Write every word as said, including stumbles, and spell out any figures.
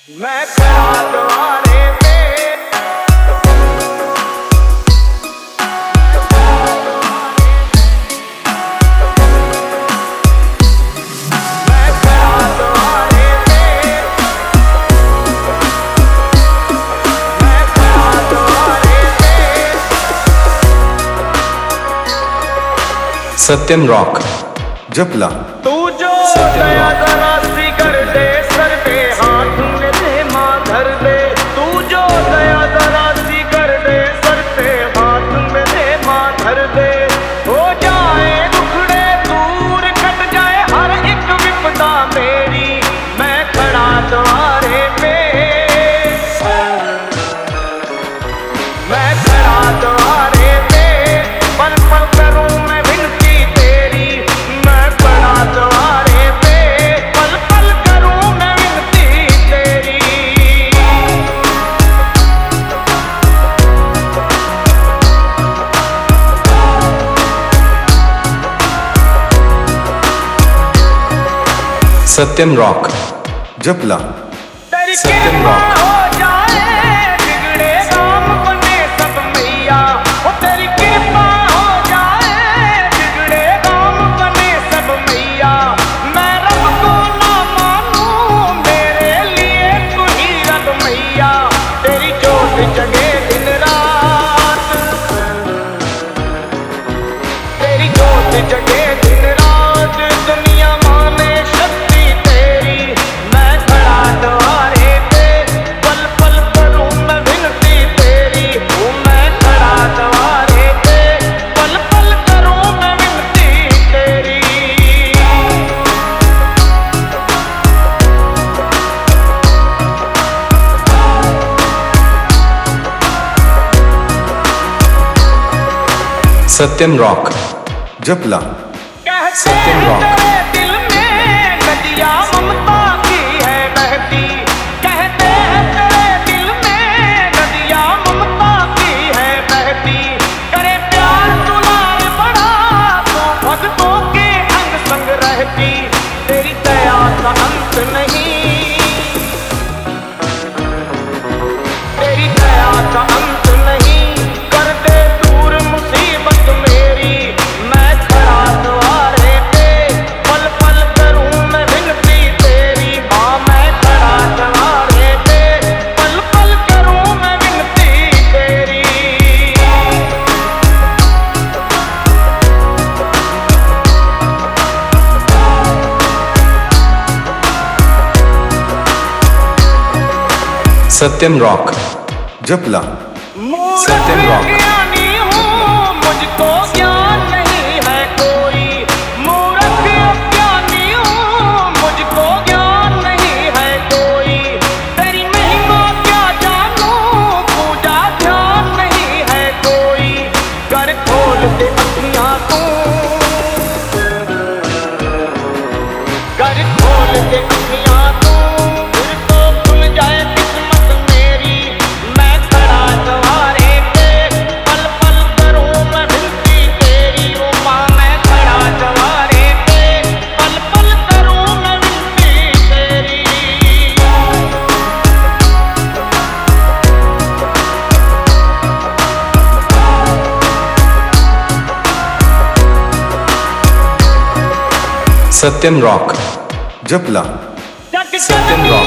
मैं खड़ा द्वारे पे, मैं खड़ा द्वारे पे, मैं खड़ा द्वारे पे। सत्यम रॉक जपला। तू जो दया जरा सी कर दे, सर पे हाथ मेरे माँ धर दे। तू जो दया जरा सी कर दे, सर पे हाथ मेरे माँ धर दे। हो जाए दुखड़े दूर, कट जाए हर एक विपदा मेरी। मैं खड़ा द्वारे पे, मैं खड़ा द्वारे पे, पल पल करूं मैं विनती तेरी। मैं खड़ा द्वारे पे, पल पल करूं मैं विनती तेरी। सत्यम रॉक जपला। तेरी सत्यम कृपा रॉक। हो जाए, बिगड़े काम बने सब मैया। ओ तेरी कृपा हो जाए, बिगड़े काम बने सब मैया। मैं रब को ना मानूं, मेरे लिए तू ही रब मैया। तेरी जोत जगे दिन रात, तेरी जोत जगे दिन रात, दुनिया माने शक्ति तेरी। मैं खड़ा द्वारे पे, पल पल करूं मैं विनती तेरी। ओ मैं खड़ा द्वारे पे, पल पल करूं मैं विनती तेरी। सत्यम रॉक जपला। कहते सत्यम हैं रॉक। तेरे दिल में नदियाँ ममता की है बहती। कहते हैं तेरे दिल में नदियाँ ममता की है बहती। करे प्यार दुलार बड़ा, तो भक्तों के अंग संग रहती। तेरी दया का अंत नहीं, तेरी दया का अंत नहीं। कर दे दूर मुसीबत मेरी। मैं खड़ा द्वारे पे, पल पल करूं मैं विनती तेरी। माँ मैं खड़ा द्वारे पे, पल पल करूं मैं विनती तेरी। सत्यम रॉक जपला। मूर्ख सत्यम रॉक। ज्ञानी हूँ, मुझको ज्ञान नहीं है कोई। मूर्ख ज्ञानी हूँ, मुझको ज्ञान नहीं है कोई। तेरी महिमा क्या जानूं, पूजा ध्यान नहीं है कोई। कर खोल दे अखियाँ तू, कर खोल दे अखियाँ तू, फिर तो खुल जाए किस्मत मेरी। मैं खड़ा द्वारे पे, पल पल करूं मैं विनती तेरी। ओ माँ मैं खड़ा द्वारे पे, पल पल करूं मैं विनती तेरी। सत्यम रॉक जपला। जग सत्यम जननी रॉक।